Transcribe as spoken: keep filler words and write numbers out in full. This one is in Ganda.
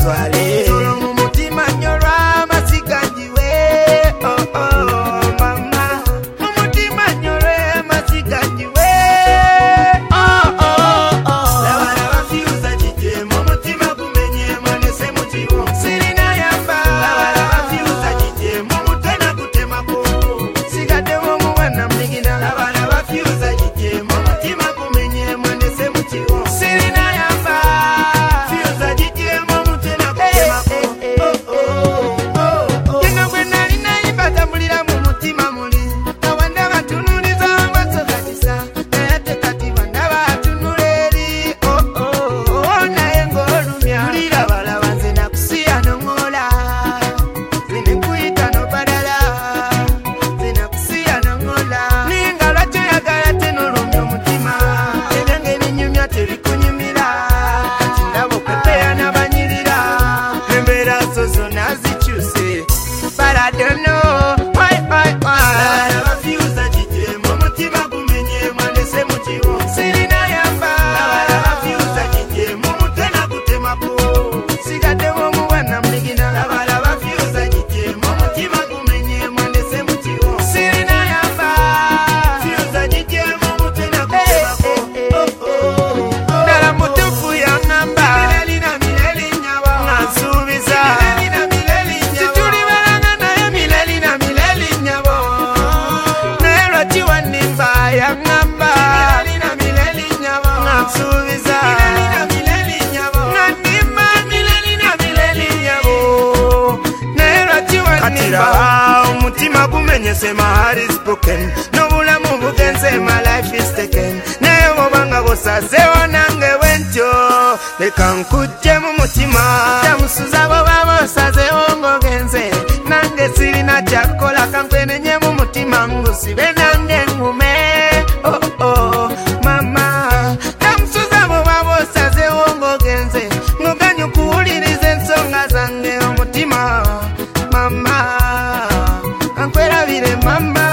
twale solo mu mutima nyorwa masiganjiwe oh oh mama mu mutima nyorwe masiganjiwe oh oh oh la bana bafiuza jije mu mutima kumenye mwanese mutiwo sirina yamba la bana bafiuza jije mu mutena kutema ko sigade mu mwana mligina la bana bafiuza jije mu mutima kumenye mwanese mutiwo sirina yamba fiuza jije mu mutena kutema ko oh oh oh yenga bwena lina ibata mulira mu mutima muli awanda batunuliza basokatisa nayate kati banda batunuleri oh oh oh naye ngolumya mulira bala banze nakusiya nongola zine kuita no badala zine kusiya nongola ninga lwatyo yagala tenolumya omutima ebyange binyumya tebikunyumira kati ndabo kwepeya n'abanyirira embeera zo zonna zikyuse but I don't know why why why abafiuza jije mu mutima gumenye mwanese mutiwo sirina yamba abafiuza jije mu mutena kutemako sigade mu bwana mligina abala bafiuza jije mu mutima gumenye mwanese mutiwo sirina yamba fiuza jije mu mutena kutemako oh oh ndala mutufu yangamba mileli na mileli nyabo nasubiza mileli na mileli nyabo situli balanga naye mileli na mileli nyabo nero chiwanimba yangamba mileli na mileli nyabo nasubiza mileli na mileli nyabo nandima mileli na mileli nyabo nero chiwanimba umutima gumenyese my heart is broken nobulamu bugenze my life is taken naye mubanga busazewo nange wentyo leka nkujje mu mutima tamusuza bo babosazewo ngogenze nange sirina kyakola kankwenenye mu mutima ngusibe nange ngume oh oh mama tamusuza bo babosazewo ngogenze ngoganye kuwuliriza ensonga zange omutima mama kankwerabire mama